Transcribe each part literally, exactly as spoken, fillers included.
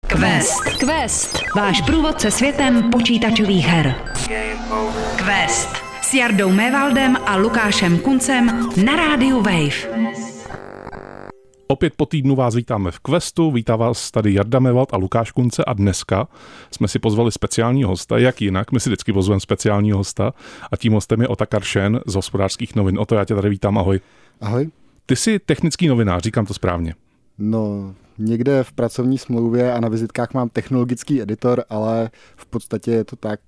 Quest. Quest. Váš průvodce světem počítačových her. Quest. S Jardou Mévaldem a Lukášem Kuncem na rádiu Wave. Opět po týdnu vás vítáme v Questu, vítá vás tady Jarda Mévald a Lukáš Kunce a dneska jsme si pozvali speciálního hosta, jak jinak, my si vždycky pozveme speciálního hosta a tím hostem je Otakar Šen z Hospodářských novin. Oto, já tě tady vítám, ahoj. Ahoj. Ty jsi technický novinář, říkám to správně. No, někde v pracovní smlouvě a na vizitkách mám technologický editor, ale v podstatě je to tak,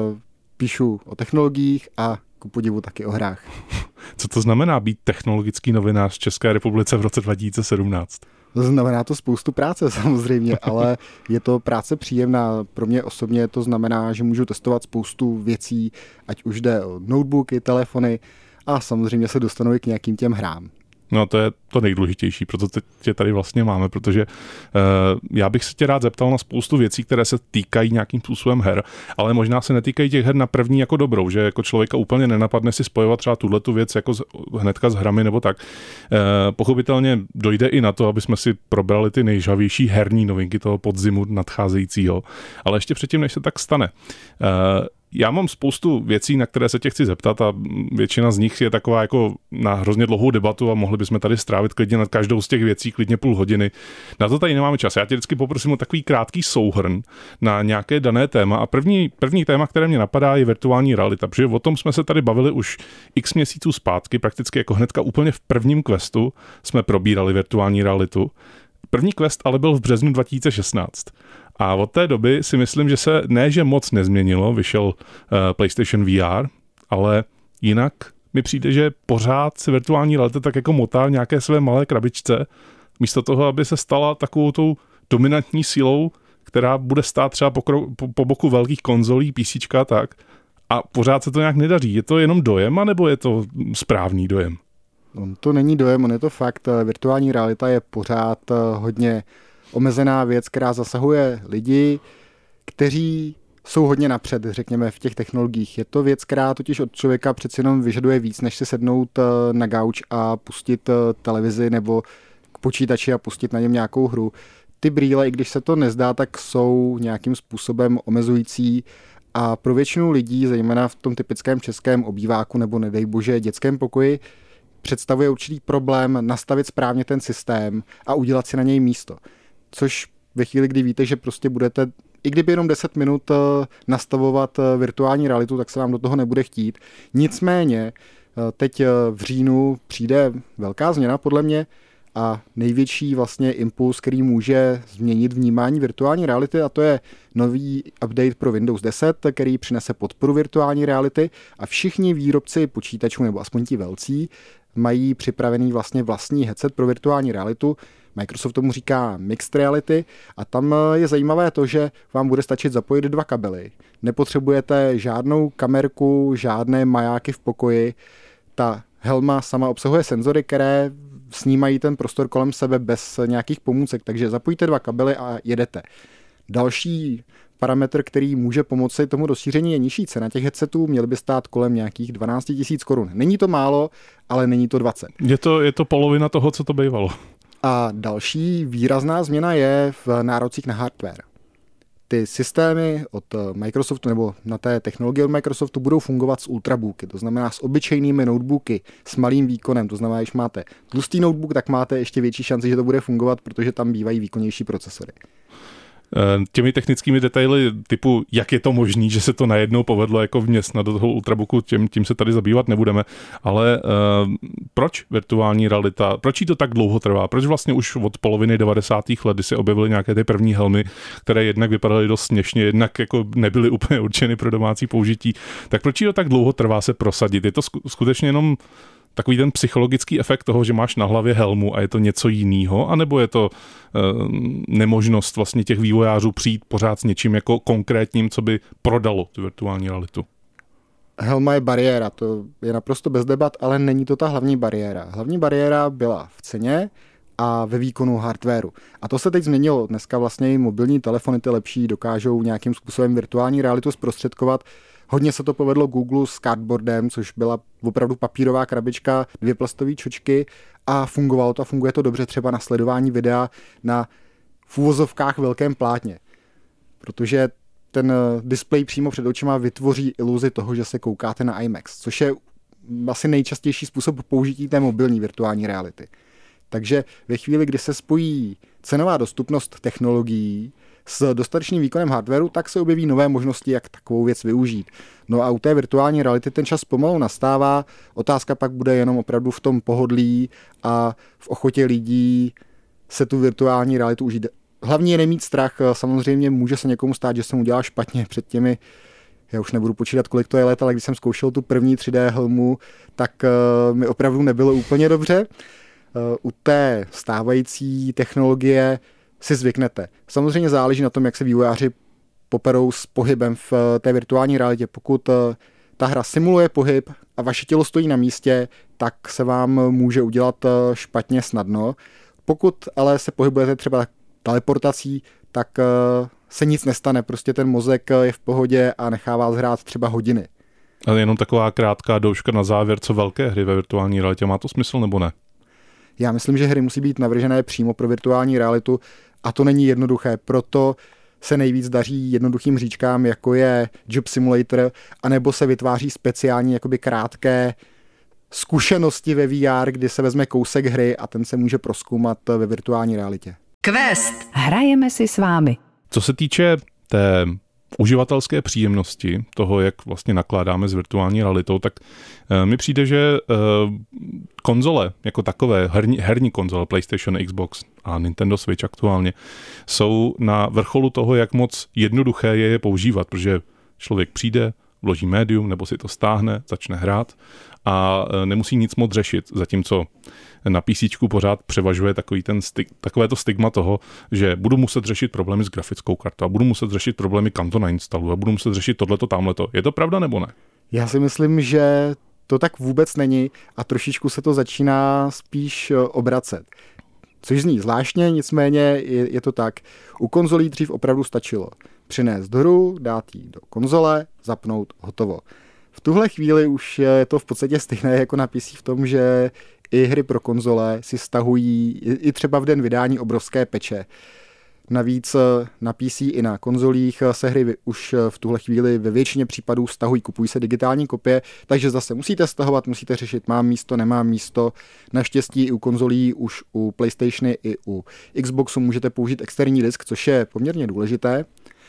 píšu o technologiích a ku podivu taky o hrách. Co to znamená být technologický novinář v České republice v roce dva tisíce sedmnáct? Znamená to spoustu práce samozřejmě, ale je to práce příjemná. Pro mě osobně to znamená, že můžu testovat spoustu věcí, ať už jde o notebooky, telefony a samozřejmě se dostanu i k nějakým těm hrám. No to je to nejdůležitější, proto tě tady vlastně máme, protože uh, já bych se tě rád zeptal na spoustu věcí, které se týkají nějakým způsobem her, ale možná se netýkají těch her na první jako dobrou, že jako člověka úplně nenapadne si spojovat třeba tuhletu věc jako z, hnedka s hrami nebo tak. Uh, pochopitelně dojde i na to, aby jsme si probrali ty nejžavější herní novinky toho podzimu nadcházejícího, ale ještě předtím, než se tak stane. Uh, Já mám spoustu věcí, na které se tě chci zeptat a většina z nich je taková jako na hrozně dlouhou debatu a mohli bychom tady strávit klidně nad každou z těch věcí klidně půl hodiny. Na to tady nemáme čas. Já tě vždycky poprosím o takový krátký souhrn na nějaké dané téma a první, první téma, které mě napadá, je virtuální realita, protože o tom jsme se tady bavili už x měsíců zpátky, prakticky jako hnedka úplně v prvním questu jsme probírali virtuální realitu. První quest ale byl v březnu dva tisíce šestnáct. A od té doby si myslím, že se ne, že moc nezměnilo, vyšel uh, PlayStation V R, ale jinak mi přijde, že pořád se virtuální realita tak jako motá v nějaké své malé krabičce, místo toho, aby se stala takovou tou dominantní sílou, která bude stát třeba po, po, po boku velkých konzolí, PCčka a tak. A pořád se to nějak nedaří. Je to jenom dojem, anebo je to správný dojem? On to není dojem, on je to fakt. Virtuální realita je pořád hodně omezená věc, která zasahuje lidi, kteří jsou hodně napřed, řekněme, v těch technologiích. Je to věc, která totiž od člověka přeci jenom vyžaduje víc, než se sednout na gauč a pustit televizi nebo k počítači a pustit na něm nějakou hru. Ty brýle, i když se to nezdá, tak jsou nějakým způsobem omezující a pro většinu lidí, zejména v tom typickém českém obýváku nebo nedej bože dětském pokoji, představuje určitý problém nastavit správně ten systém a udělat si na něj místo. Což ve chvíli, kdy víte, že prostě budete, i kdyby jenom deset minut nastavovat virtuální realitu, tak se vám do toho nebude chtít. Nicméně teď v říjnu přijde velká změna podle mě a největší vlastně impuls, který může změnit vnímání virtuální reality, a to je nový update pro Windows deset, který přinese podporu virtuální reality a všichni výrobci počítačů, nebo aspoň ti velcí, mají připravený vlastně vlastní headset pro virtuální realitu. Microsoft tomu říká Mixed Reality a tam je zajímavé to, že vám bude stačit zapojit dva kabely. Nepotřebujete žádnou kamerku, žádné majáky v pokoji. Ta helma sama obsahuje senzory, které snímají ten prostor kolem sebe bez nějakých pomůcek, takže zapojíte dva kabely a jedete. Další parametr, který může pomoci tomu rozšíření, je nižší cena těch headsetů, měly by stát kolem nějakých dvanáct tisíc korun. Není to málo, ale není to dvacet. Je to, je to polovina toho, co to bývalo. A další výrazná změna je v nárocích na hardware. Ty systémy od Microsoftu nebo na té technologie od Microsoftu budou fungovat s ultrabooky, to znamená s obyčejnými notebooky, s malým výkonem, to znamená, když máte tlustý notebook, tak máte ještě větší šanci, že to bude fungovat, protože tam bývají výkonnější procesory. Těmi technickými detaily typu, jak je to možný, že se to najednou povedlo jako vměstnat do toho ultrabooku, tím, tím se tady zabývat nebudeme, ale uh, proč virtuální realita, proč jí to tak dlouho trvá? Proč vlastně už od poloviny devadesátých let, kdy se objevily nějaké ty první helmy, které jednak vypadaly dost směšně, jednak jako nebyly úplně určeny pro domácí použití, tak proč jí to tak dlouho trvá se prosadit? Je to skutečně jenom takový ten psychologický efekt toho, že máš na hlavě helmu a je to něco jiného, anebo je to e, nemožnost vlastně těch vývojářů přijít pořád s něčím jako konkrétním, co by prodalo tu virtuální realitu? Helma je bariéra, to je naprosto bez debat, ale není to ta hlavní bariéra. Hlavní bariéra byla v ceně a ve výkonu hardwaru. A to se teď změnilo. Dneska vlastně i mobilní telefony ty lepší dokážou nějakým způsobem virtuální realitu zprostředkovat. Hodně se to povedlo Google s Cardboardem, což byla opravdu papírová krabička, dvě plastové čočky a fungovalo to a funguje to dobře třeba na sledování videa, na v uvozovkách velkém plátně, protože ten displej přímo před očima vytvoří iluzi toho, že se koukáte na IMAX, což je asi nejčastější způsob použití té mobilní virtuální reality. Takže ve chvíli, kdy se spojí cenová dostupnost technologií s dostatečným výkonem hardwareu, tak se objeví nové možnosti, jak takovou věc využít. No a u té virtuální reality ten čas pomalu nastává, otázka pak bude jenom opravdu v tom pohodlí a v ochotě lidí se tu virtuální realitu užít. Hlavně je nemít strach, samozřejmě může se někomu stát, že jsem udělal špatně před těmi, já už nebudu počítat, kolik to je let, ale když jsem zkoušel tu první tři dé helmu, tak uh, mi opravdu nebylo úplně dobře. Uh, u té stávající technologie si zvyknete. Samozřejmě záleží na tom, jak se vývojáři poperou s pohybem v uh, té virtuální realitě. Pokud uh, ta hra simuluje pohyb a vaše tělo stojí na místě, tak se vám může udělat uh, špatně snadno. Pokud ale se pohybujete třeba teleportací, tak uh, se nic nestane, prostě ten mozek je v pohodě a nechá vás hrát třeba hodiny. Ale jenom taková krátká douška na závěr, co velké hry ve virtuální realitě, má to smysl nebo ne? Já myslím, že hry musí být navržené přímo pro virtuální realitu a to není jednoduché, proto se nejvíc daří jednoduchým hříčkám, jako je Job Simulator, anebo se vytváří speciální jakoby krátké zkušenosti ve V R, kdy se vezme kousek hry a ten se může prozkoumat ve virtuální realitě. Quest. Hrajeme si s vámi. Co se týče té uživatelské příjemnosti toho, jak vlastně nakládáme s virtuální realitou, tak uh, mi přijde, že uh, konzole jako takové, herní, herní konzole, PlayStation, Xbox a Nintendo Switch aktuálně, jsou na vrcholu toho, jak moc jednoduché je je používat, protože člověk přijde, vloží médium, nebo si to stáhne, začne hrát a nemusí nic moc řešit, zatímco na PCčku pořád převažuje takový ten stig, takové to stigma toho, že budu muset řešit problémy s grafickou kartou, budu muset řešit problémy, kam to nainstaluju a budu muset řešit tohleto, tamhleto. Je to pravda nebo ne? Já si myslím, že to tak vůbec není a trošičku se to začíná spíš obracet. Což zní zvláštně, nicméně je, je to tak. U konzolí dřív opravdu stačilo přinést hru, dát ji do konzole, zapnout, hotovo. V tuhle chvíli už je to v podstatě stejné jako na P C v tom, že i hry pro konzole si stahují i třeba v den vydání obrovské peče. Navíc na P C i na konzolích se hry už v tuhle chvíli ve většině případů stahují, kupují se digitální kopie, takže zase musíte stahovat, musíte řešit, mám místo, nemám místo. Naštěstí i u konzolí, už u PlayStationy i u Xboxu můžete použít externí disk, což je poměrně důležité.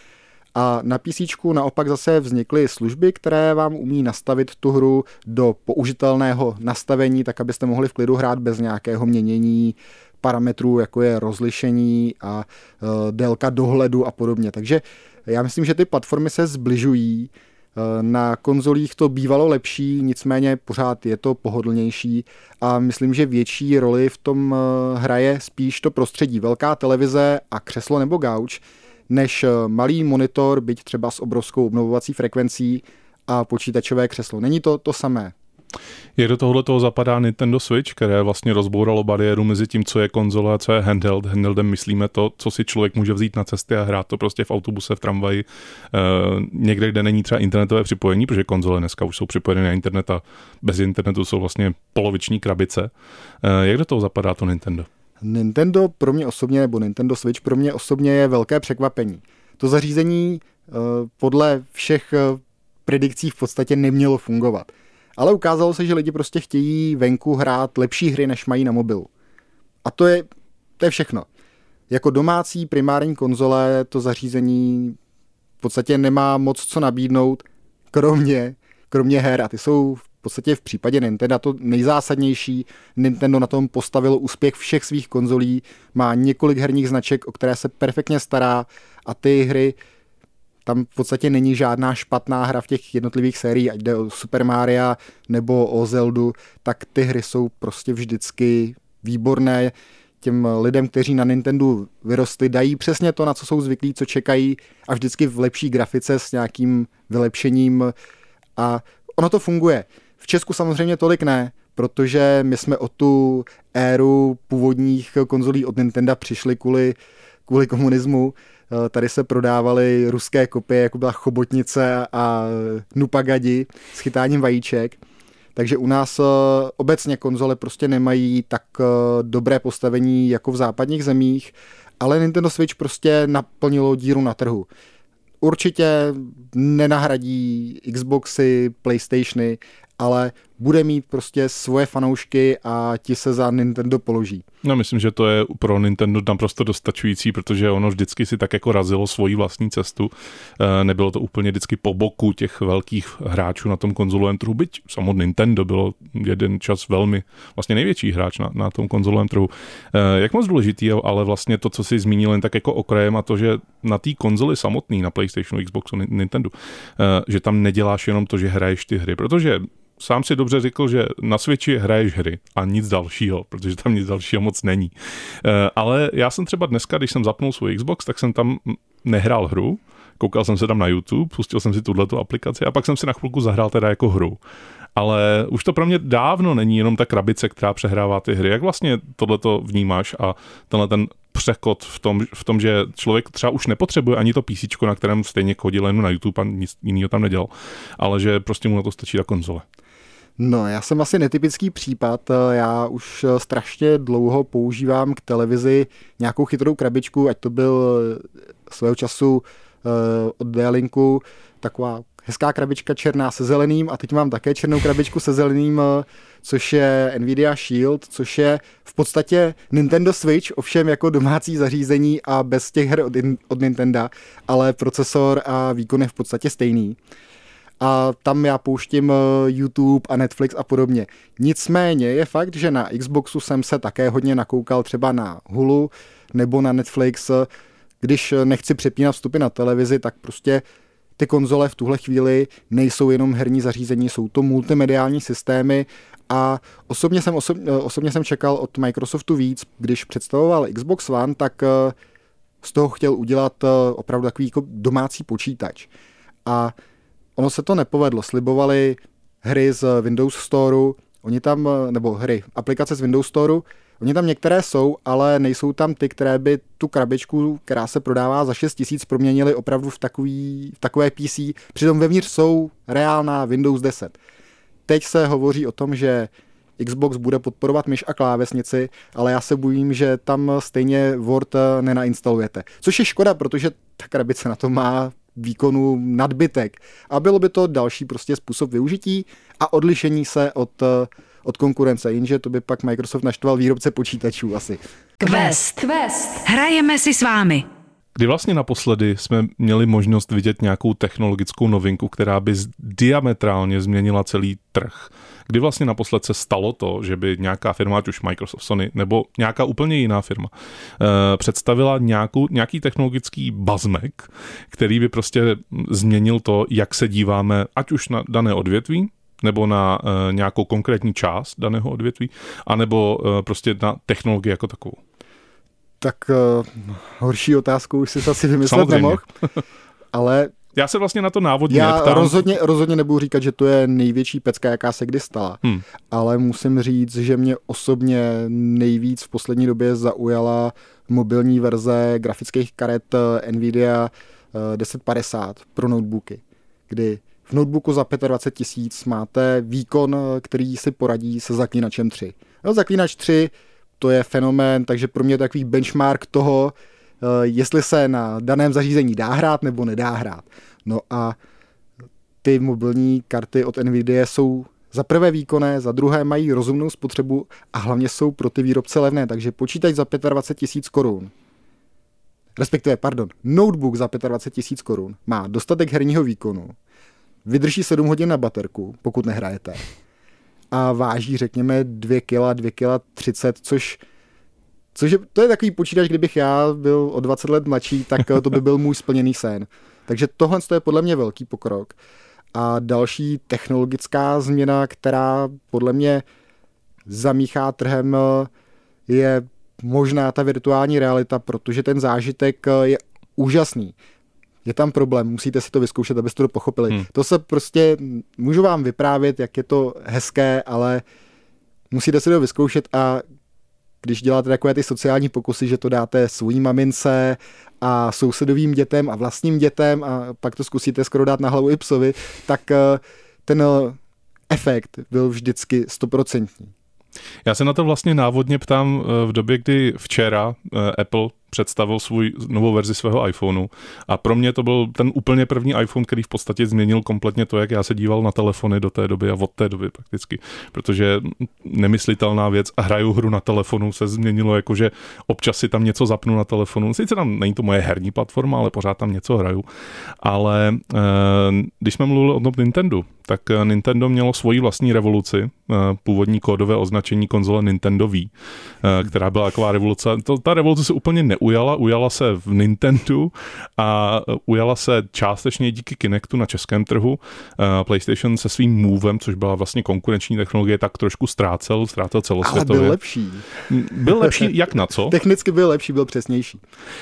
A na PCčku naopak zase vznikly služby, které vám umí nastavit tu hru do použitelného nastavení, tak abyste mohli v klidu hrát bez nějakého měnění parametrů, jako je rozlišení a uh, délka dohledu a podobně. Takže já myslím, že ty platformy se zbližují. Uh, na konzolích to bývalo lepší, nicméně pořád je to pohodlnější a myslím, že větší roli v tom uh, hraje spíš to prostředí. Velká televize a křeslo nebo gauč, než malý monitor, byť třeba s obrovskou obnovovací frekvencí a počítačové křeslo. Není to to samé. Jak do tohohle toho zapadá Nintendo Switch, které vlastně rozbouralo bariéru mezi tím, co je konzole a co je handheld. Handheldem myslíme to, co si člověk může vzít na cesty a hrát to prostě v autobuse, v tramvaji, eh, někde, kde není třeba internetové připojení, protože konzole dneska už jsou připojeny na internet a bez internetu jsou vlastně poloviční krabice. Eh, jak do toho zapadá to Nintendo? Nintendo pro mě osobně, nebo Nintendo Switch pro mě osobně je velké překvapení. To zařízení eh, podle všech eh, predikcí v podstatě nemělo fungovat. Ale ukázalo se, že lidi prostě chtějí venku hrát lepší hry, než mají na mobilu. A to je, to je všechno. Jako domácí primární konzole to zařízení v podstatě nemá moc co nabídnout, kromě, kromě her. A ty jsou v podstatě v případě Nintendo to nejzásadnější. Nintendo na tom postavilo úspěch všech svých konzolí, má několik herních značek, o které se perfektně stará a ty hry, tam v podstatě není žádná špatná hra v těch jednotlivých sériích, ať jde o Super Mario nebo o Zeldu, tak ty hry jsou prostě vždycky výborné. Těm lidem, kteří na Nintendo vyrostli, dají přesně to, na co jsou zvyklí, co čekají a vždycky v lepší grafice s nějakým vylepšením a ono to funguje. V Česku samozřejmě tolik ne, protože my jsme o tu éru původních konzolí od Nintendo přišli kvůli, kvůli komunismu. Tady se prodávaly ruské kopie, jako byla Chobotnice a Nupagadi s chytáním vajíček. Takže u nás obecně konzole prostě nemají tak dobré postavení jako v západních zemích ale Nintendo Switch prostě naplnilo díru na trhu. Určitě nenahradí Xboxy, PlayStationy, ale bude mít prostě svoje fanoušky a ti se za Nintendo položí. No, myslím, že to je pro Nintendo naprosto dostačující, protože ono vždycky si tak jako razilo svoji vlastní cestu. Nebylo to úplně vždycky po boku těch velkých hráčů na tom konzolovém trhu, byť samotný Nintendo bylo jeden čas velmi vlastně největší hráč na, na tom konzolovém trhu. Jak moc důležitý je ale vlastně to, co jsi zmínil jen tak jako okrajem, a to, že na té konzoli samotný, na PlayStationu, Xboxu, Nintendo, že tam neděláš jenom to, že hraješ ty hry, protože sám si dobře řekl, že na Switchi hraješ hry a nic dalšího, protože tam nic dalšího moc není. Ale já jsem třeba dneska, když jsem zapnul svůj Xbox, tak jsem tam nehrál hru, koukal jsem se tam na YouTube, pustil jsem si tuhletu aplikaci a pak jsem si na chvilku zahrál teda jako hru. Ale už to pro mě dávno není jenom ta krabice, která přehrává ty hry. Jak vlastně tohleto vnímáš a tenhle ten přechod v tom, v tom, že člověk třeba už nepotřebuje ani to PCčko, na kterém stejně chodil jen na YouTube a nic jiného tam nedělal, ale že prostě mu na to stačí ta konzole. No, já jsem asi netypický případ, já už strašně dlouho používám k televizi nějakou chytrou krabičku, ať to byl svého času od D-Linku taková hezká krabička černá se zeleným a teď mám také černou krabičku se zeleným, což je Nvidia Shield, což je v podstatě Nintendo Switch, ovšem jako domácí zařízení a bez těch her od, od Nintendo, ale procesor a výkon je v podstatě stejný. A tam já pouštím YouTube a Netflix a podobně. Nicméně je fakt, že na Xboxu jsem se také hodně nakoukal třeba na Hulu nebo na Netflix. Když nechci přepínat vstupy na televizi, tak prostě ty konzole v tuhle chvíli nejsou jenom herní zařízení, jsou to multimediální systémy a osobně jsem, osob, osobně jsem čekal od Microsoftu víc. Když představoval Xbox One, tak z toho chtěl udělat opravdu takový jako domácí počítač. A ono se to nepovedlo. Slibovali hry z Windows Storeu, oni tam, nebo hry, aplikace z Windows Storeu, oni tam některé jsou, ale nejsou tam ty, které by tu krabičku, která se prodává za šest tisíc, proměnili opravdu v, takový, v takové P C. Přitom vevnitř jsou reálná Windows deset. Teď se hovoří o tom, že Xbox bude podporovat myš a klávesnici, ale já se bojím, že tam stejně Word nenainstalujete. Což je škoda, protože ta krabice na to má výkonu nadbytek. A bylo by to další prostě způsob využití a odlišení se od, od konkurence, jenže to by pak Microsoft naštval výrobce počítačů asi. Quest. Quest. Hrajeme si s vámi. Kdy vlastně naposledy jsme měli možnost vidět nějakou technologickou novinku, která by diametrálně změnila celý trh? Kdy vlastně naposled se stalo to, že by nějaká firma, ať už Microsoft, Sony, nebo nějaká úplně jiná firma, eh, představila nějakou, nějaký technologický bazmek, který by prostě změnil to, jak se díváme, ať už na dané odvětví, nebo na eh, nějakou konkrétní část daného odvětví, anebo eh, prostě na technologii jako takovou? Tak uh, horší otázku už si asi vymyslet nemohl, ale já se vlastně na to návodně já ptám. rozhodně, rozhodně nebudu říkat, že to je největší pecka, jaká se kdy stala, hmm. ale musím říct, že mě osobně nejvíc v poslední době zaujala mobilní verze grafických karet Nvidia deset padesát pro notebooky, kdy v notebooku za dvacet pět tisíc máte výkon, který si poradí se Zaklínačem tři. No, Zaklínač tři to je fenomén, takže pro mě takový benchmark toho, jestli se na daném zařízení dá hrát nebo nedá hrát. No a ty mobilní karty od Nvidia jsou za prvé výkonné, za druhé mají rozumnou spotřebu a hlavně jsou pro ty výrobce levné, takže počítač za dvacet pět tisíc korun, respektive, pardon, notebook za dvacet pět tisíc korun má dostatek herního výkonu, vydrží sedm hodin na baterku, pokud nehrajete, a váží, řekněme, dvě kila, dvě kila třicet, což, což je, to je takový počítač, kdybych já byl o dvacet let mladší, tak to by byl můj splněný sen. Takže tohle je podle mě velký pokrok. A další technologická změna, která podle mě zamíchá trhem, je možná ta virtuální realita, protože ten zážitek je úžasný. Je tam problém, musíte si to vyzkoušet, abyste to pochopili. Hmm. To se prostě, můžu vám vyprávět, jak je to hezké, ale musíte si to vyzkoušet a když děláte takové ty sociální pokusy, že to dáte svojí mamince a sousedovým dětem a vlastním dětem a pak to zkusíte skoro dát na hlavu i psovi, tak ten efekt byl vždycky stoprocentní. Já se na to vlastně návodně ptám v době, kdy včera Apple představil svůj novou verzi svého iPhoneu a pro mě to byl ten úplně první iPhone, který v podstatě změnil kompletně to, jak já se díval na telefony do té doby a od té doby prakticky, protože nemyslitelná věc a hraju hru na telefonu se změnilo, jakože občas si tam něco zapnu na telefonu, sice tam není to moje herní platforma, ale pořád tam něco hraju, ale když jsme mluvili o tom Nintendo, tak Nintendo mělo svoji vlastní revoluci, původní kódové označení konzole Nintendo Wii, která byla taková revoluce. To, ta revoluce se úplně neujala, ujala se v Nintendo a ujala se částečně díky Kinectu na českém trhu. PlayStation se svým Movem, což byla vlastně konkurenční technologie, tak trošku ztrácel, ztrácel celosvětově. Ale byl lepší. Byl lepší jak na co? Technicky byl lepší, byl přesnější.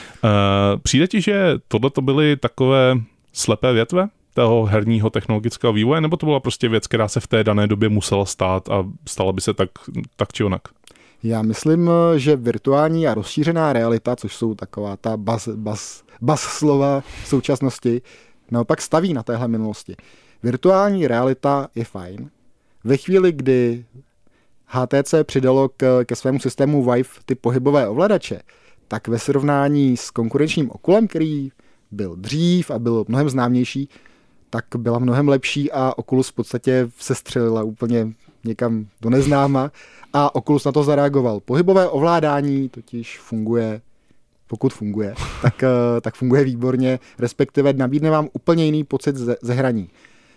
Přijde ti, že tohle to byly takové slepé větve toho herního technologického vývoje, nebo to byla prostě věc, která se v té dané době musela stát a stala by se tak, tak či onak? Já myslím, že virtuální a rozšířená realita, což jsou taková ta baz, baz, baz slova v současnosti, naopak staví na téhle minulosti. Virtuální realita je fajn. Ve chvíli, kdy H T C přidalo k, ke svému systému Vive ty pohybové ovladače, tak ve srovnání s konkurenčním Oculem, který byl dřív a byl mnohem známější, tak byla mnohem lepší a Oculus v podstatě se střelila úplně někam do neznáma a Oculus na to zareagoval. Pohybové ovládání totiž funguje, pokud funguje, tak, tak funguje výborně, respektive nabídne vám úplně jiný pocit ze, ze hraní.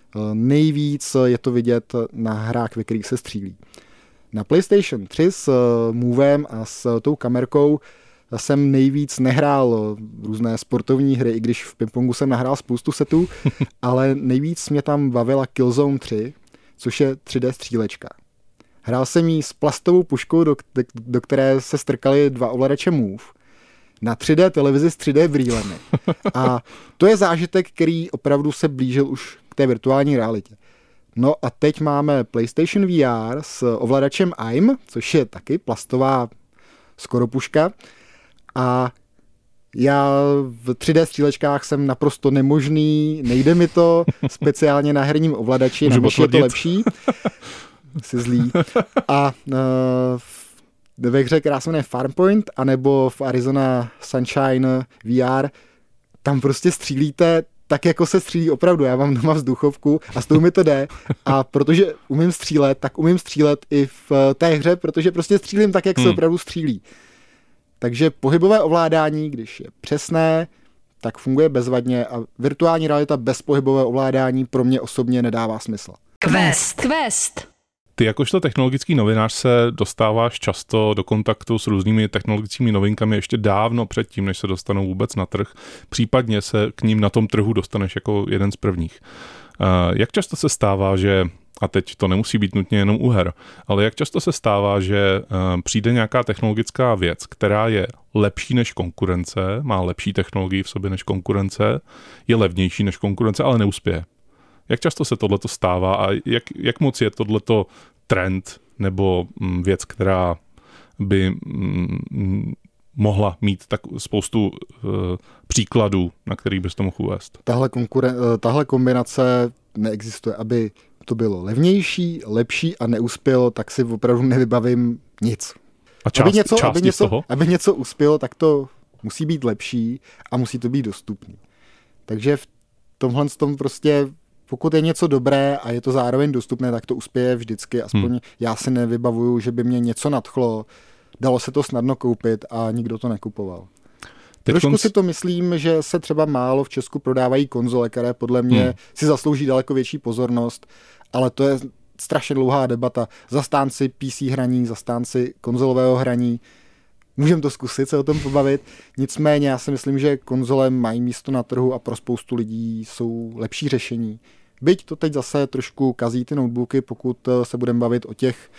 Nejvíc je to vidět na hrách, ve kterých se střílí. Na PlayStation tři s Movem a s tou kamerkou jsem nejvíc nehrál různé sportovní hry, i když v pingpongu jsem nahrál spoustu setů, ale nejvíc mě tam bavila Killzone tři, což je tři dé střílečka. Hrál jsem jí s plastovou puškou, do, do které se strkaly dva ovladače Move, na tři dé televizi s tři dé brýlemi. A to je zážitek, který opravdu se blížil už k té virtuální realitě. No a teď máme PlayStation V R s ovladačem A I M, což je taky plastová skoro puška. A já v tři dé střílečkách jsem naprosto nemožný, nejde mi to, speciálně na herním ovladači, na myši je to lepší. Jsi zlý. A uh, ve hře, která se jmenuje Farmpoint, anebo v Arizona Sunshine V R, tam prostě střílíte tak, jako se střílí opravdu. Já mám doma vzduchovku a s tou mi to jde. A protože umím střílet, tak umím střílet i v té hře, protože prostě střílím tak, jak se hmm. opravdu střílí. Takže pohybové ovládání, když je přesné, tak funguje bezvadně a virtuální realita bez pohybového ovládání pro mě osobně nedává smysl. Quest. Quest. Ty jakožto technologický novinář se dostáváš často do kontaktu s různými technologickými novinkami ještě dávno předtím, než se dostanou vůbec na trh. Případně se k ním na tom trhu dostaneš jako jeden z prvních. Jak často se stává, že, a teď to nemusí být nutně jenom u her, ale jak často se stává, že přijde nějaká technologická věc, která je lepší než konkurence, má lepší technologii v sobě než konkurence, je levnější než konkurence, ale neuspěje? Jak často se tohleto stává a jak, jak moc je tohleto trend nebo věc, která by mm, mohla mít tak spoustu uh, příkladů, na kterých bys to mohl uvést? Tahle, konkuren- tahle kombinace neexistuje. Aby to bylo levnější, lepší a neuspělo, tak si opravdu nevybavím nic. A část, aby něco, části aby něco, z toho? Aby něco uspělo, tak to musí být lepší a musí to být dostupný. Takže v tomhle tom prostě pokud je něco dobré a je to zároveň dostupné, tak to uspěje vždycky. Aspoň hmm. já si nevybavuju, že by mě něco nadchlo, dalo se to snadno koupit a nikdo to nekupoval. Teď Trošku konc... si to myslím, že se třeba málo v Česku prodávají konzole, které podle mě hmm. si zaslouží daleko větší pozornost, ale to je strašně dlouhá debata. Zastánci P C hraní, zastánci konzolového hraní. Můžeme to zkusit se o tom pobavit. Nicméně já si myslím, že konzole mají místo na trhu a pro spoustu lidí jsou lepší řešení. Byť to teď zase trošku kazí ty notebooky, pokud se budeme bavit o těch,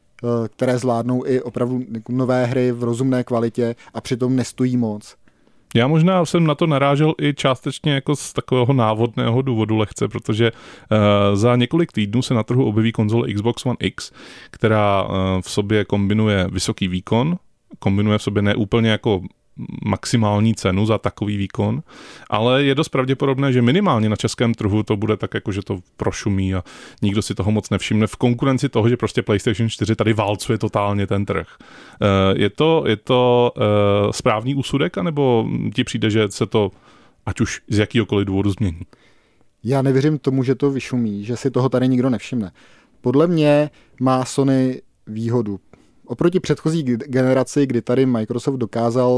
které zvládnou i opravdu nové hry v rozumné kvalitě a přitom nestojí moc. Já možná jsem na to narážel i částečně jako z takového návodného důvodu lehce, protože uh, za několik týdnů se na trhu objeví konzole Xbox One X, která uh, v sobě kombinuje vysoký výkon, kombinuje v sobě neúplně jako maximální cenu za takový výkon, ale je dost pravděpodobné, že minimálně na českém trhu to bude tak, jako že to prošumí a nikdo si toho moc nevšimne v konkurenci toho, že prostě PlayStation čtyři tady válcuje totálně ten trh. Je to, je to správný úsudek, anebo ti přijde, že se to ať už z jakýhokoliv důvodu změní? Já nevěřím tomu, že to vyšumí, že si toho tady nikdo nevšimne. Podle mě má Sony výhodu. Oproti předchozí generaci, kdy tady Microsoft dokázal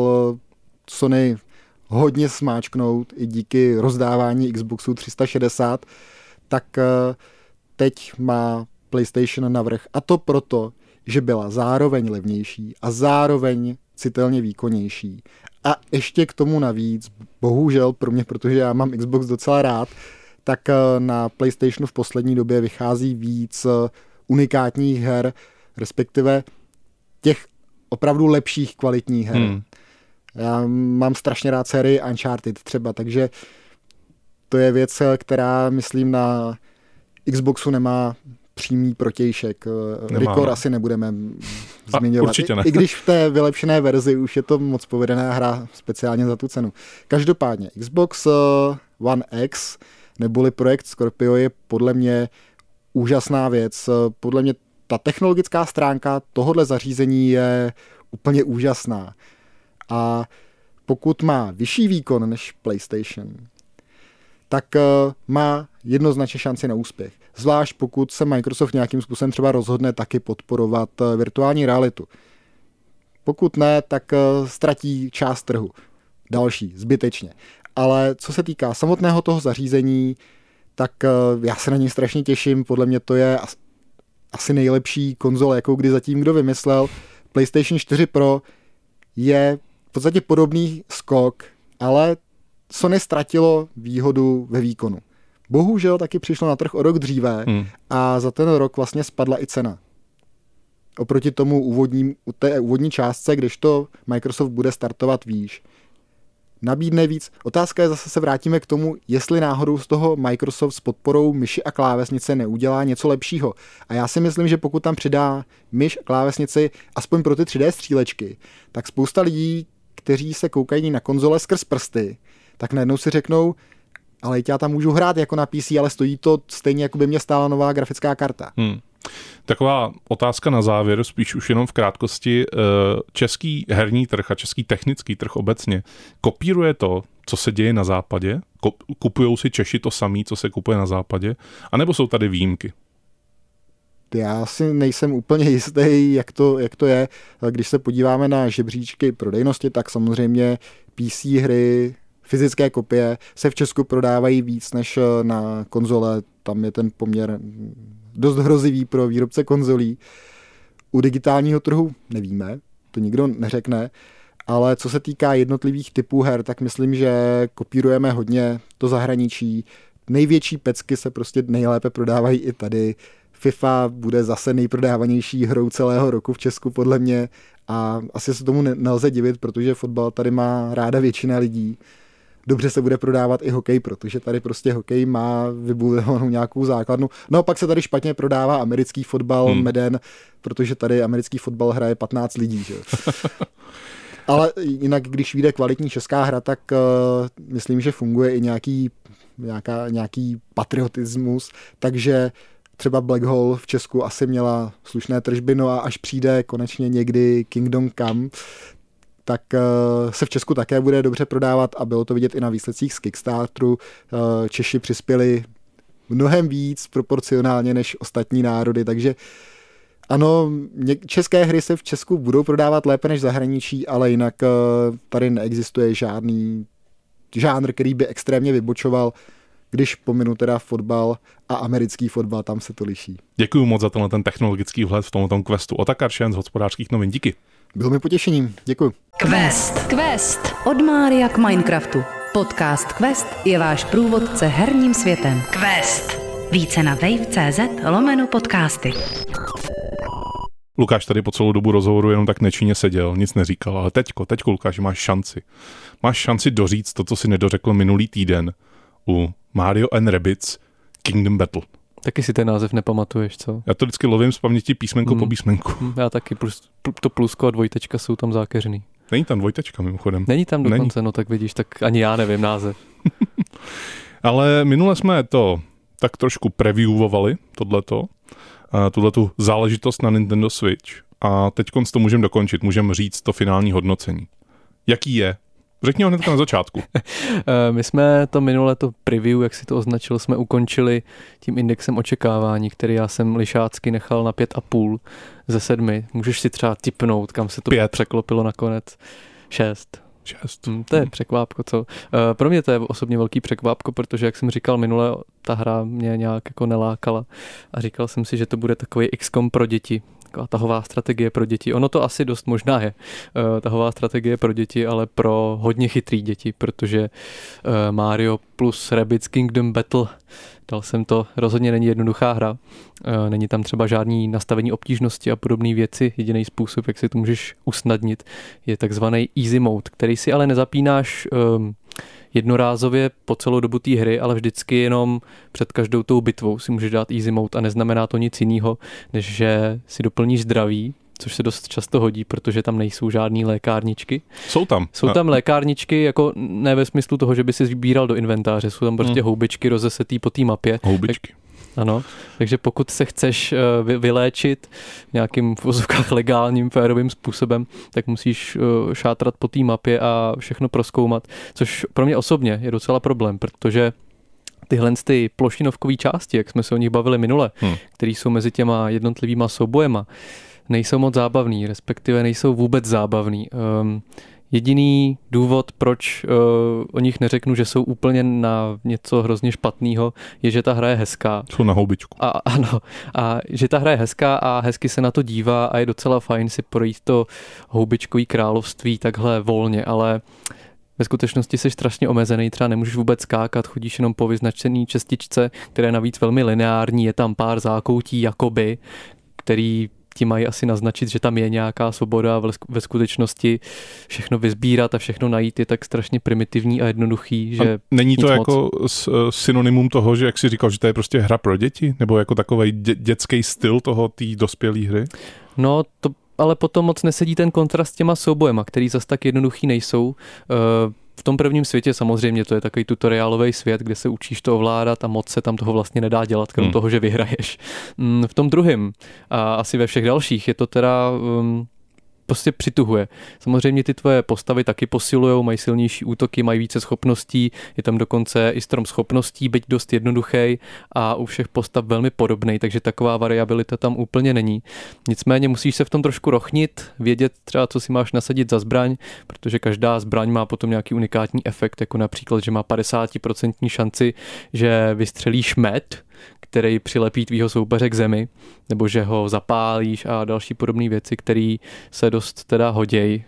Sony hodně smáčknout i díky rozdávání Xboxu tři sta šedesát, tak teď má PlayStation navrch. A to proto, že byla zároveň levnější a zároveň citelně výkonnější. A ještě k tomu navíc, bohužel pro mě, protože já mám Xbox docela rád, tak na PlayStationu v poslední době vychází víc unikátních her, respektive těch opravdu lepších kvalitních her. Hmm. Já mám strašně rád sérii Uncharted třeba, takže to je věc, která, myslím, na Xboxu nemá přímý protějšek. Record asi nebudeme zmiňovat. Určitě ne. I, I když v té vylepšené verzi už je to moc povedená hra speciálně za tu cenu. Každopádně Xbox One X neboli projekt Scorpio je podle mě úžasná věc. Podle mě ta technologická stránka tohohle zařízení je úplně úžasná. A pokud má vyšší výkon než PlayStation, tak má jednoznačně šanci na úspěch. Zvlášť pokud se Microsoft nějakým způsobem třeba rozhodne taky podporovat virtuální realitu. Pokud ne, tak ztratí část trhu. Další, zbytečně. Ale co se týká samotného toho zařízení, tak já se na něj strašně těším. Podle mě to je asi nejlepší konzole, jakou kdy zatím kdo vymyslel. PlayStation čtyři Pro je v podstatě podobný skok, ale Sony ztratilo výhodu ve výkonu. Bohužel taky přišlo na trh o rok dříve hmm. a za ten rok vlastně spadla i cena. Oproti tomu úvodní, té úvodní částce, když to Microsoft bude startovat výš. Nabídne víc. Otázka je, zase se vrátíme k tomu, jestli náhodou z toho Microsoft s podporou myši a klávesnice neudělá něco lepšího. A já si myslím, že pokud tam přidá myš a klávesnici aspoň pro ty tři dé střílečky, tak spousta lidí, kteří se koukají na konzole skrz prsty, tak najednou si řeknou, ale já tam můžu hrát jako na P C, ale stojí to stejně, jako by mě stála nová grafická karta. Hmm. Taková otázka na závěr, spíš už jenom v krátkosti. Český herní trh a český technický trh obecně kopíruje to, co se děje na západě? Kupujou si Češi to samé, co se kupuje na západě? A nebo jsou tady výjimky? Já si nejsem úplně jistý, jak to, jak to je. Když se podíváme na žebříčky prodejnosti, tak samozřejmě P C hry, fyzické kopie se v Česku prodávají víc než na konzole. Tam je ten poměr dost hrozivý pro výrobce konzolí. U digitálního trhu nevíme, to nikdo neřekne, ale co se týká jednotlivých typů her, tak myslím, že kopírujeme hodně to zahraničí. Největší pecky se prostě nejlépe prodávají i tady. FIFA bude zase nejprodávanější hrou celého roku v Česku podle mě a asi se tomu nelze divit, protože fotbal tady má ráda většina lidí. Dobře se bude prodávat i hokej, protože tady prostě hokej má vybudovanou nějakou základnu. No pak se tady špatně prodává americký fotbal, hmm. Meden, protože tady americký fotbal hraje patnáct lidí. Že? Ale jinak, když vyjde kvalitní česká hra, tak uh, myslím, že funguje i nějaký, nějaká, nějaký patriotismus, takže třeba Black Hole v Česku asi měla slušné tržby, no a až přijde konečně někdy Kingdom Come, tak uh, se v Česku také bude dobře prodávat a bylo to vidět i na výsledcích z Kickstarteru. Uh, Češi přispěli mnohem víc proporcionálně než ostatní národy, takže ano, české hry se v Česku budou prodávat lépe než zahraničí, ale jinak uh, tady neexistuje žádný žánr, který by extrémně vybočoval, když pominu teda fotbal a americký fotbal, tam se to liší. Děkuji moc za tenhle ten technologický vhled v tomto questu. Otakar Šen z Hospodářských novin. Díky. Bylo mi potěšením. Děkuji. Quest. Quest. Od Mária k Minecraftu. Podcast Quest je váš průvodce herním světem. Quest. Více na wave.cz lomeno podcasty. Lukáš tady po celou dobu rozhovoru jenom tak nečinně seděl, nic neříkal, ale teďko, teďko Lukáš, máš šanci. Máš šanci doříct to, co si nedořekl minulý týden u Mario and Rabbids Kingdom Battle. Taky si ten název nepamatuješ, co? Já to vždycky lovím z paměti písmenko mm. po písmenku. Mm, já taky, plus, to plusko a dvojtečka jsou tam zákeřný. Není tam dvojtečka mimochodem. Není tam dokonce, Není. No tak vidíš, tak ani já nevím název. Ale minule jsme to tak trošku previewovali, tohleto, tuhletu záležitost na Nintendo Switch a teďkonc to můžeme dokončit, můžeme říct to finální hodnocení. Jaký je? Řekni ho hnedka na začátku. My jsme to minule, to preview, jak si to označil, jsme ukončili tím indexem očekávání, který já jsem lišácky nechal na pět a půl ze sedmi. Můžeš si třeba tipnout, kam se to pět. Překlopilo nakonec. Šest. Šest. Hmm, to je překvápko, co? Pro mě to je osobně velký překvápko, protože, jak jsem říkal minule, ta hra mě nějak jako nelákala a říkal jsem si, že to bude takový iks kom pro děti. Taková tahová strategie pro děti. Ono to asi dost možná je. Uh, tahová strategie pro děti, ale pro hodně chytrý děti, protože uh, Mario plus Rabbids Kingdom Battle, dal jsem to, rozhodně není jednoduchá hra. Uh, není tam třeba žádný nastavení obtížnosti a podobné věci. Jediný způsob, jak si to můžeš usnadnit, je takzvaný easy mode, který si ale nezapínáš um, jednorázově po celou dobu té hry, ale vždycky jenom před každou tou bitvou si můžeš dát easy mode a neznamená to nic jiného, než že si doplníš zdraví, což se dost často hodí, protože tam nejsou žádný lékárničky. Jsou tam. Jsou tam lékárničky, jako ne ve smyslu toho, že by si vybíral do inventáře, jsou tam prostě hmm. houbičky rozesetý po té mapě. Houbičky. Tak, ano, takže pokud se chceš uh, vyléčit nějakým v vozovkách legálním, férovým způsobem, tak musíš uh, šátrat po té mapě a všechno prozkoumat, což pro mě osobně je docela problém, protože tyhle ty plošinovkové části, jak jsme se o nich bavili minule, hmm. které jsou mezi těma jednotlivýma soubojema, nejsou moc zábavný, respektive nejsou vůbec zábavný. Um, Jediný důvod, proč uh, o nich neřeknu, že jsou úplně na něco hrozně špatného, je, že ta hra je hezká. Jsou na houbičku. A, ano, a že ta hra je hezká a hezky se na to dívá a je docela fajn si projít to houbičkový království takhle volně, ale ve skutečnosti jsi strašně omezený, třeba nemůžeš vůbec skákat, chodíš jenom po vyznačený čestičce, které je navíc velmi lineární, je tam pár zákoutí jakoby, který ti mají asi naznačit, že tam je nějaká svoboda, ve skutečnosti všechno vysbírat a všechno najít je tak strašně primitivní a jednoduchý, že a není to jako moc. synonymum toho, že jak jsi říkal, že to je prostě hra pro děti? Nebo jako takovej dě- dětský styl toho té dospělé hry? No, to ale potom moc nesedí ten kontrast s těma soubojema, který zas tak jednoduchý nejsou. V tom prvním světě samozřejmě to je takový tutoriálový svět, kde se učíš to ovládat a moc se tam toho vlastně nedá dělat, krom hmm. toho, že vyhraješ. V tom druhém a asi ve všech dalších je to teda um, prostě přituhuje. Samozřejmě ty tvoje postavy taky posilujou, mají silnější útoky, mají více schopností, je tam dokonce i strom schopností, byť dost jednoduchý a u všech postav velmi podobný, takže taková variabilita tam úplně není. Nicméně musíš se v tom trošku rochnit, vědět třeba, co si máš nasadit za zbraň, protože každá zbraň má potom nějaký unikátní efekt, jako například, že má padesát procent šanci, že vystřelíš med, který přilepí tvýho soupeře k zemi, nebo že ho zapálíš a další podobné věci, které se dost teda hoděj.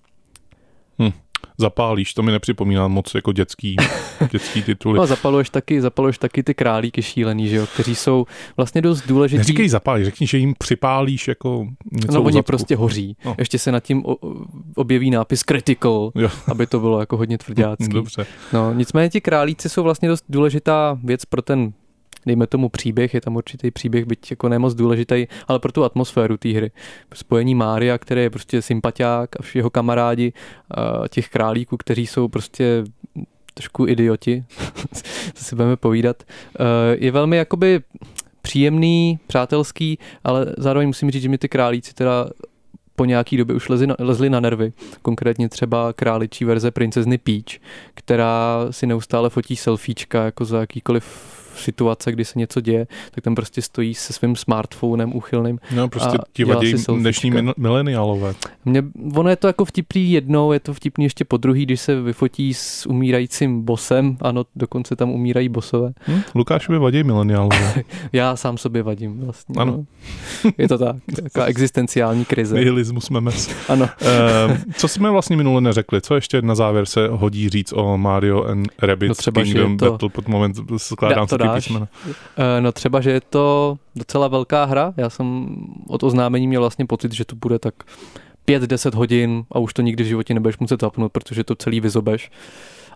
Hm. Zapálíš, to mi nepřipomíná moc jako dětský, dětský tituly. No zapaluješ taky, zapaluješ taky ty králíky šílený, že jo, kteří jsou vlastně dost důležitý. Neříkej zapálíš, řekni, že jim připálíš jako něco No u oni zadku. prostě hoří. No. Ještě se nad tím objeví nápis critical, jo. Aby to bylo jako hodně tvrďácký. Dobře. No, nicméně ti králíci jsou vlastně dost důležitá věc pro ten, dejme tomu příběh, je tam určitý příběh, byť jako nemoc důležitý, ale pro tu atmosféru té hry. Spojení Mária, který je prostě sympatiák a jeho kamarádi, těch králíků, kteří jsou prostě trošku idioti, co si budeme povídat, je velmi jakoby příjemný, přátelský, ale zároveň musím říct, že mi ty králíci teda po nějaký době už lezli na, lezli na nervy. Konkrétně třeba králičí verze princezny Peach, která si neustále fotí selfiečka jako za jakýkoliv situace, kdy se něco děje, tak tam prostě stojí se svým smartphonem úchylným. No prostě ti vadí dnešní mileniálové. Mně, ono je to jako vtipný jednou, je to vtipný ještě po druhý, když se vyfotí s umírajícím bosem, ano, dokonce tam umírají bosové. Hm, Lukášovi vadí mileniálové. Já sám sobě vadím vlastně. Ano. No. Je to tak, taková existenciální krize. Nihilismus memes. Ano. Uh, co jsme vlastně minule neřekli? Co ještě na závěr se hodí říct o Mario and Rabbids no třeba, Kingdom to... Battle? Pod moment skládám se ty písmena. No třeba, že je to docela velká hra. Já jsem od oznámení měl vlastně pocit, že to bude tak pět deset hodin a už to nikdy v životě nebudeš muset zapnout, protože to celý vyzobeš.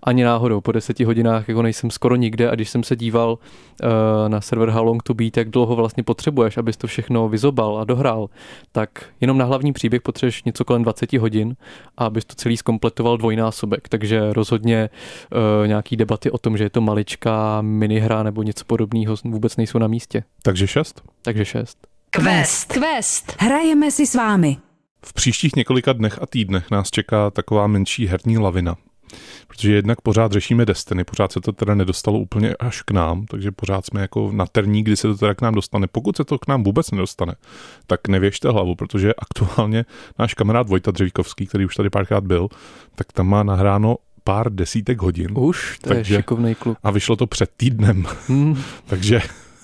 Ani náhodou, po deseti hodinách jako nejsem skoro nikde a když jsem se díval uh, na server How Long to Beat, jak dlouho vlastně potřebuješ, abys to všechno vyzobal a dohrál, tak jenom na hlavní příběh potřebuješ něco kolem dvacet hodin a abys to celý zkompletoval dvojnásobek, takže rozhodně uh, nějaký debaty o tom, že je to maličká minihra nebo něco podobného vůbec nejsou na místě. Takže šest? Takže šest. Quest. Quest. Hrajeme si s vámi. V příštích několika dnech a týdnech nás čeká taková menší herní lavina. Protože jednak pořád řešíme Destiny, pořád se to teda nedostalo úplně až k nám, takže pořád jsme jako na terní, kdy se to teda k nám dostane. Pokud se to k nám vůbec nedostane, tak nevěžte hlavu, protože aktuálně náš kamarád Vojta Dřevíkovský, který už tady párkrát byl, tak tam má nahráno pár desítek hodin. Už, to takže, je šikovnej kluk. A vyšlo to před týdnem. Hmm. Takže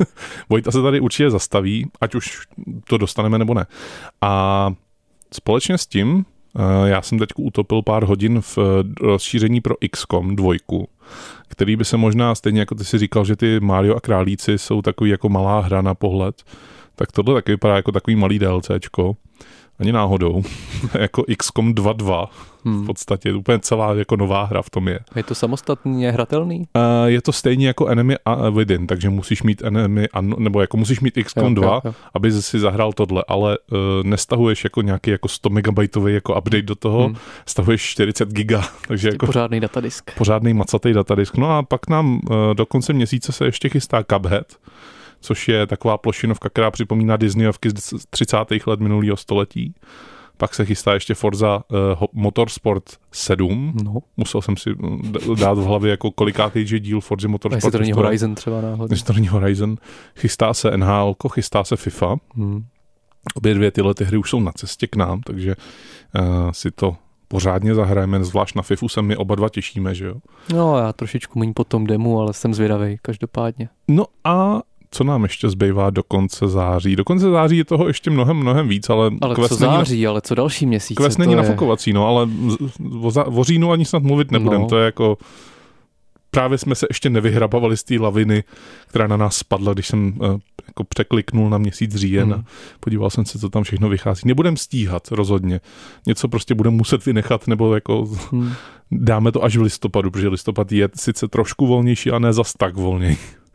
Vojta se tady určitě zastaví, ať už to dostaneme nebo ne. A společně s tím já jsem teď utopil pár hodin v rozšíření pro X COM dvojku, který by se možná, stejně jako ty si říkal, že ty Mario a Králíci jsou takový jako malá hra na pohled, tak tohle taky vypadá jako takový malý DLCčko. Ani náhodou. Jako X COM dva dva. Hmm. V podstatě úplně celá jako nová hra v tom je. Je to samostatně hratelný? Uh, je to stejně jako Enemy Within, takže musíš mít Enemy, nebo jako musíš mít X COM dva, jo, jo. aby si zahrál tohle, ale uh, nestahuješ jako nějaký jako sto megabajtový jako update do toho, hmm. stahuješ čtyřicet giga. Takže jako pořádný datadisk. Pořádný macatý datadisk. No a pak nám uh, do konce měsíce se ještě chystá Cuphead, což je taková plošinovka, která připomíná Disneyovky z třicátých let minulého století. Pak se chystá ještě Forza uh, Motorsport sedm. No. Musel jsem si dát v hlavě jako kolikátý díl Forza Motorsport. Jestli to není Horizon třeba náhodou. Jestli to není Horizon. Chystá se N H L, chystá se FIFA. Hmm. Obě dvě tyhle ty hry už jsou na cestě k nám, takže uh, si to pořádně zahrajeme, zvlášť na FIFU se my oba dva těšíme, že jo? No já trošičku méně po tom demu, ale jsem zvědavej každopádně. No a co nám ještě zbývá do konce září? Do konce září je toho ještě mnohem, mnohem víc, ale... Ale co září, na... ale co další měsíce? Quest není je... nafukovací, no, ale o, za... o říjnu ani snad mluvit nebudem. No. To je jako... Právě jsme se ještě nevyhrabavali z té laviny, která na nás spadla, když jsem uh, jako překliknul na měsíc říjen hmm. a podíval jsem se, co tam všechno vychází. Nebudem stíhat rozhodně. Něco prostě budeme muset vynechat, nebo jako hmm. dáme to až v listopadu, protože listopad je sice trošku volnější a ne zas tak volněj.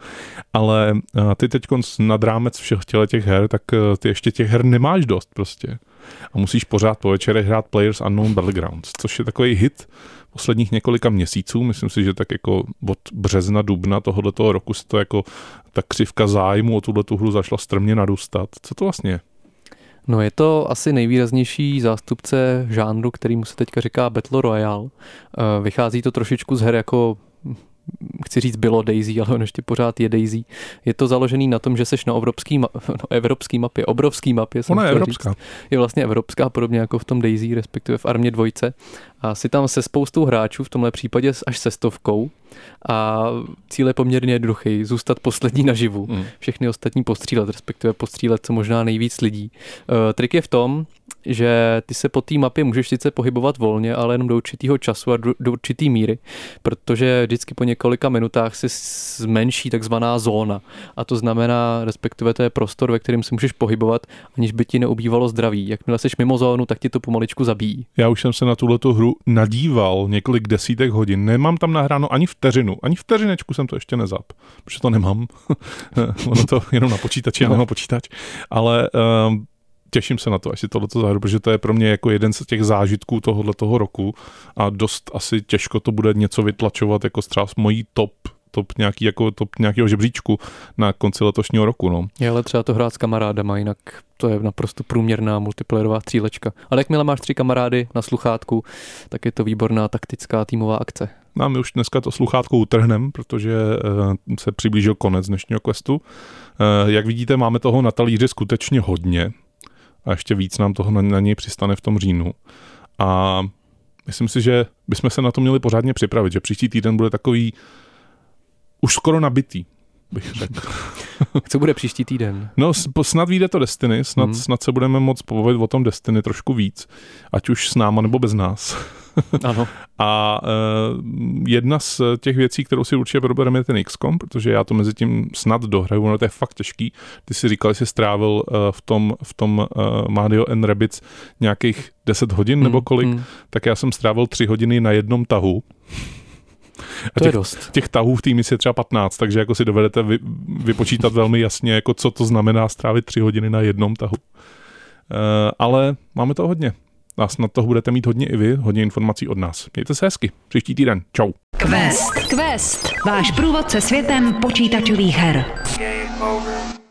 Ale ty teď nad rámec všech těch her, tak ty ještě těch her nemáš dost prostě. A musíš pořád po večerech hrát Players Unknown Battlegrounds, což je takový hit posledních několika měsíců. Myslím si, že tak jako od března, dubna tohoto roku se to jako ta křivka zájmu o tuhletu hru začala strmě narůstat. Co to vlastně je? No je to asi nejvýraznější zástupce žánru, kterýmu se teďka říká Battle Royale. Vychází to trošičku z her jako... chci říct bylo Daisy, ale on ještě pořád je Daisy. Je to založený na tom, že seš na evropský, ma- no, evropský mapě, obrovský mapě. Ona je evropská. Říct. Je vlastně evropská, podobně jako v tom Daisy, respektive v Armě dvojce. A si tam se spoustou hráčů, v tomhle případě až se stovkou. A cíl je poměrně jednoduchý, zůstat poslední naživu. Mm. Všechny ostatní postřílet, respektive postřílet co možná nejvíc lidí. Uh, trik je v tom, že ty se po té mapě můžeš sice pohybovat volně, ale jenom do určitého času a do, do určitý míry, protože vždycky po několika minutách se zmenší takzvaná zóna. A to znamená, respektive to je prostor, ve kterém se můžeš pohybovat, aniž by ti neubývalo zdraví. Jakmile seš mimo zónu, tak ti to pomaličku zabíjí. Já už jsem se na tuhletu hru nadíval několik desítek hodin. Nemám tam nahráno ani vteřinu. Ani vteřinečku jsem to ještě nezap, protože to nemám. Ono to jenom na počítači, no. Nemám počítač. Ale um, těším se na to, až si tohleto zahru, protože to je pro mě jako jeden z těch zážitků tohoto roku a dost asi těžko to bude něco vytlačovat jako třeba mojí top top nějaký jako top nějakého žebříčku na konci letošního roku, no. Je ale třeba to hrát s kamarádama, jinak to je naprosto průměrná multiplayerová střílečka. Ale jakmile máš tři kamarády na sluchátku, tak je to výborná taktická týmová akce. No, my už dneska to sluchátko utrhneme, protože uh, se přiblížil konec dnešního questu. Uh, jak vidíte, máme toho na talíři skutečně hodně a ještě víc nám toho na, na něj přistane v tom říjnu. A myslím si, že bychom se na to měli pořádně připravit, že příští týden bude takový už skoro nabitý, bych řekl. Co bude příští týden? No snad vyjde to Destiny, snad, hmm. snad se budeme moc povědět o tom Destiny trošku víc, ať už s náma nebo bez nás. Ano. A uh, jedna z těch věcí, kterou si určitě probereme, je ten X COM, protože já to mezi tím snad dohraju, ono to je fakt těžký. Ty si říkal, že jsi strávil uh, v tom, v tom uh, Mario and Rabbids nějakých deset hodin hmm. nebo kolik, hmm. tak já jsem strávil tři hodiny na jednom tahu. A těch, je dost. Těch tahů v té misi je třeba patnáct, takže jako si dovedete vy, vypočítat velmi jasně, jako co to znamená strávit tři hodiny na jednom tahu. Uh, ale máme to hodně. A snad toho budete mít hodně i vy, hodně informací od nás. Mějte se hezky. Příští týden. Čau. Quest. Quest. Váš průvodce světem počítačových her. Game over.